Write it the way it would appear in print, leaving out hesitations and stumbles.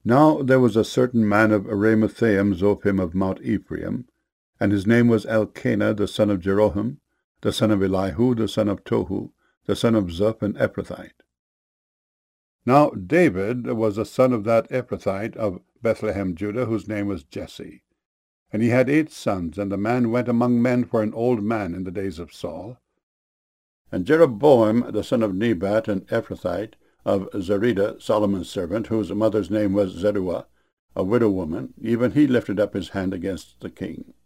Now there was a certain man of Ramathaim Zophim of Mount Ephraim, and his name was Elkanah the son of Jeroham, the son of Elihu, the son of Tohu, the son of Zuph, an Ephrathite. Now David was a son of that Ephrathite of Bethlehem, Judah, whose name was Jesse. And he had 8 sons, and the man went among men for an old man in the days of Saul. And Jeroboam, the son of Nebat, an Ephrathite of Zerida, Solomon's servant, whose mother's name was Zeruah, a widow woman, even he lifted up his hand against the king.